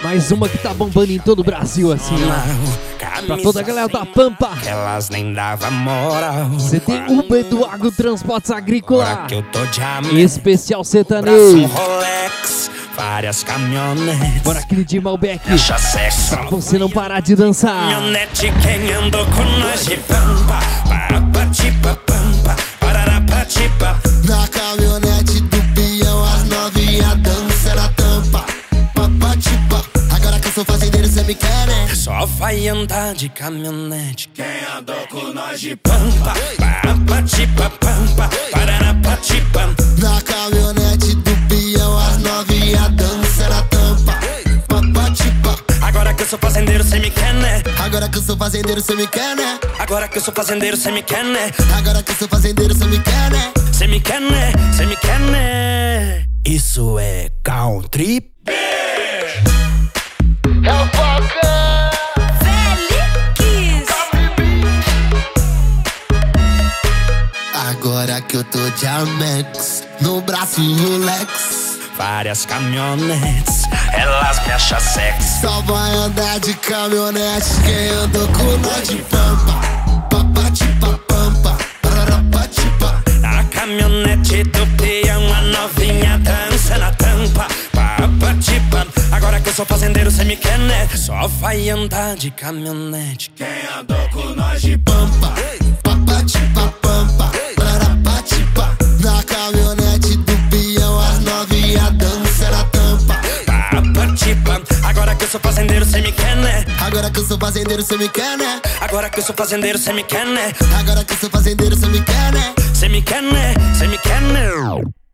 Mais uma que tá bombando em todo o Brasil, assim, ó. Pra toda a galera da Pampa. Elas nem davam moral. CD Uber do Agro Transportes Agrícola. Que eu tô de especial braço, sertanejo. Rolex, várias caminhonetes. Bora aquele de Malbec. Sexo. Pra você não parar de dançar. Caminhonete, quem andou com nós de Pampa. Papatipa, pampa, pararapatipa. Na caminhonete do peão, as novinha dança na tampa. Papatipa. Agora que eu sou fazendeiro, cê me quer, né? Só vai andar de caminhonete quem andou com nós de Pampa. Papatipa, pampa, pararapatipa. Na caminhonete do peão, as novinha dança na tampa. Papatipa. Agora que eu sou fazendeiro, cê me quer, né? Agora que eu sou fazendeiro, cê me quer, né? Agora que eu sou fazendeiro, cê me quer, né? Agora que eu sou fazendeiro, cê me quer, né? Cê me quer, né? Cê me quer, né? Isso é country. É o Falcão. Felix. Agora que eu tô de Amex, no braço Rolex. Várias caminhonetes, elas me acham sexy. Só vai andar de caminhonete quem andou com nós de Pampa. Papatipa, pampa, pararapatipa. Na caminhonete do peão, a novinha dança na tampa. Papatipa. Agora que eu sou fazendeiro, cê me quer, né? Só vai andar de caminhonete quem andou com nós de Pampa, papatipa, pampa, pararapatipa. Na caminhonete do peão, as novinha dança na tampa. Papatipa. Agora que eu sou fazendeiro, cê me quer, né? Agora que eu sou fazendeiro, cê me quer, né? Agora que eu sou fazendeiro, cê me quer, né? Agora que eu sou fazendeiro, cê me quer, né? Cê me quer, né? Cê me quer, né?